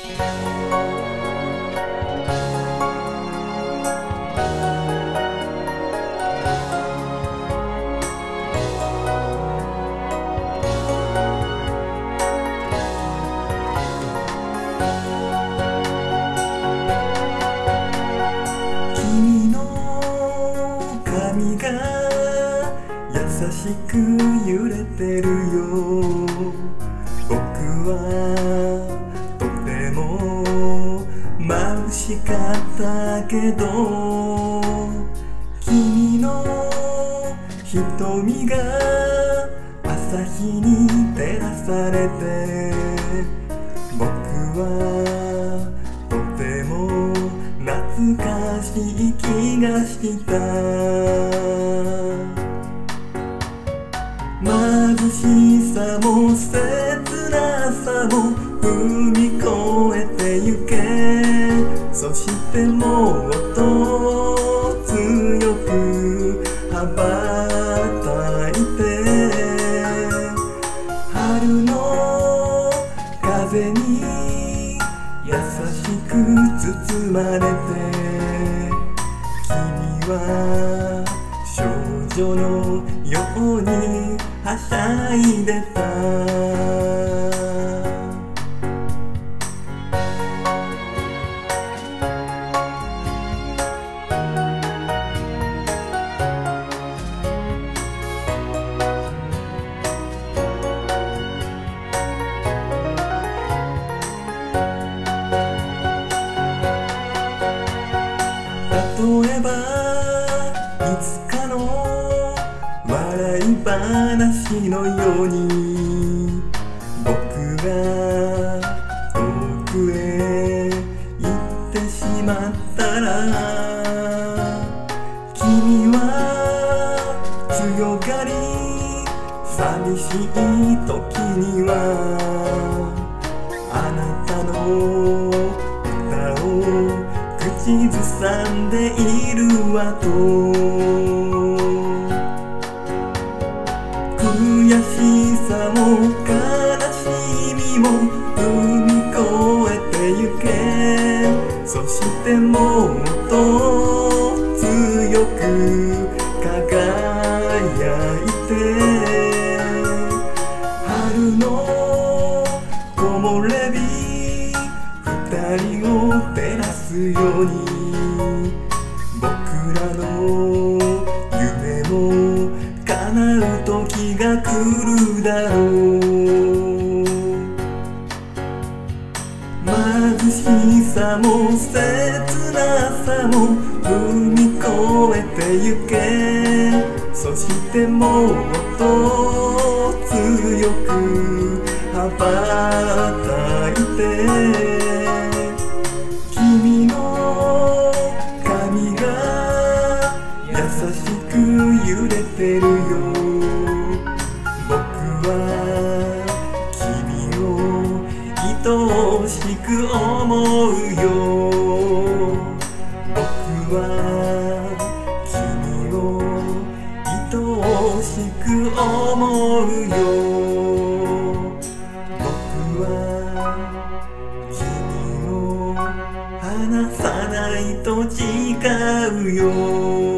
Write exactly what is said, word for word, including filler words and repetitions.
君の髪が優しく揺れてるよ。僕はとても眩しかったけど、君の瞳が朝日に照らされて、僕はとても懐かしい気がした。貧しさも切なさも踏み越えてゆけ。そしてもっと強く羽ばたいて、春の風に優しく包まれて、君は少女のようにはしゃいでた。例えばいつかの笑い話のように、僕が遠くへ行ってしまったら、君は強がり寂しい時にはあなたの歌を口ずさんでいるわと。悔しさも悲しみも踏み越えてゆけ。そしてもっと強く輝いて、春の木漏れ日二人を照らすように、僕らの夢も叶う時が来るだろう。貧しさも切なさも踏み越えてゆけ。そしてもっと強く羽ばたいて、君の髪が優しく揺れてるよ。僕は君を愛おしく思うよ。僕は君を愛おしく思うよ。僕は君を離さないと誓うよ。